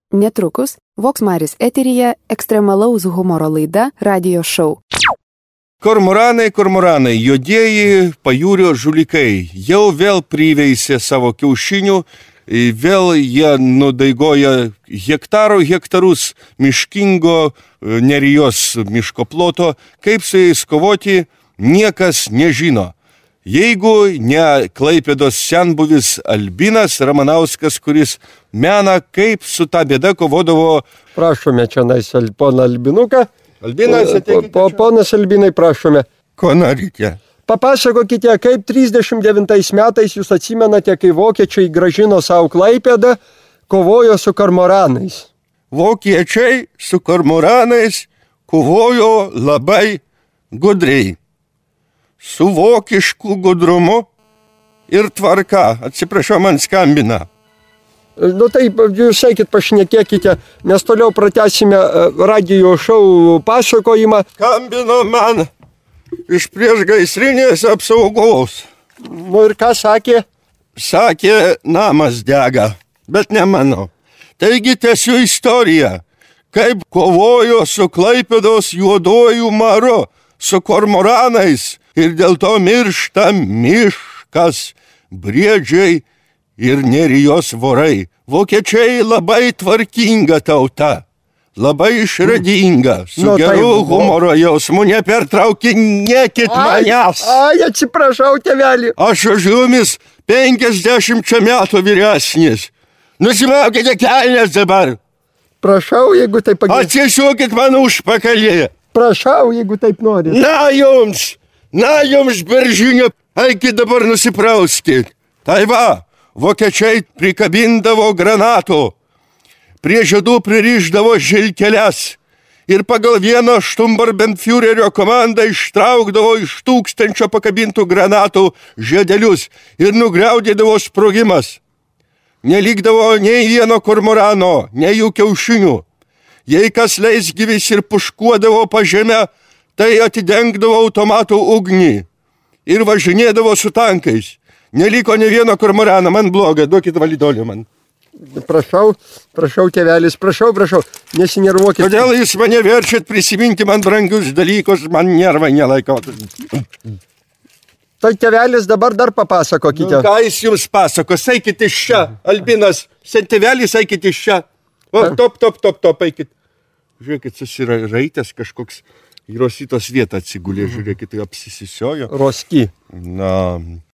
Netrukus Voks Maris eteryje ekstremalaus humoro laida Radio Show. Kormoranai, juodieji pajūrio žulikai jau vėl priveisė savo kiaušinių, vėl jie nudaigoja hektarus miškingo Nerijos miško ploto. Kaip su jais kovoti, niekas nežino. Jeigu ne Klaipėdos senbuvis Albinas Ramanauskas, kuris mena, kaip su ta bėda kovodavo. Prašome čia poną Albinuką. Albinas, ateikite čia. Ponas Albinai, prašome. Ko norite? Papasakokite, kaip 39 metais jūs atsimenate, kai vokiečiai grąžino savo Klaipėdą, kovojo su kormoranais. Vokiečiai su kormoranais kovojo labai gudriai. Su vokišku gudrumu ir tvarka. Atsiprašau, man skambina. Nu taip, jūs eikit pašnekėkite, mes toliau pratęsime radio šou pasakojimą. Skambino man iš priešgaisrinės apsaugos. Nu ir ką sakė? Sakė, namas dega, bet ne mano. Taigi tęsiu istoriją, kaip kovojo su Klaipėdos juoduoju maru, su kormoranais ir dėl to miršta miškas, briedžiai ir Nerijos vorai. Vokiečiai labai tvarkinga tauta, labai išradinga, su geru humoro jausmu, nepertraukinėkit manęs. Ai, atsiprašau, tėvelį. Aš už jumis 50 metų vyresnis. Nusimaukite kelnes dabar. Prašau, jeigu taip pagėdė. Atsisukit man užpakalį. Prašau, jeigu taip nori. Na jums, beržinio, eikit dabar nusiprauskit. Tai va, vokiečiai prikabindavo granatų, prie žiedų pririšdavo žilkeles ir pagal vieną Štumbarbenfiurerio komandą ištraukdavo iš 1000 pakabintų granatų žiedelius ir nugriaudėdavo sprogimas. Nelikdavo nei vieno kormorano, nei jų kiaušinių. Jei kas leisgyvis ir puškuodavo po žemę, tai atidengdavo automatų ugnį ir važinėdavo su tankais. Neliko ne vieno kormorano, man bloga, duokit validolį man. Prašau, tėvelis, prašau, nesinervuokit. Kodėl jūs mane verčiat prisiminti man brangius dalykus, man nervai nelaiko. Tai tėvelis dabar dar papasakokite. Nu, ką jis jums pasakos, eikit iš čia, Albinas, tėvelis, eikit iš čia. O, top, eikit. Žiūrėkit, susiraitęs kažkoks į Rositos vietą atsigulė, žiūrėkit, apsisisiojo. Roski. Na,